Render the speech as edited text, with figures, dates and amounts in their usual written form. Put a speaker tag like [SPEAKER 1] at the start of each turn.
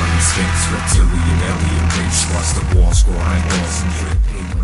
[SPEAKER 1] Sphinx, reptilian alien race, watch the wall score eyeballs and drip.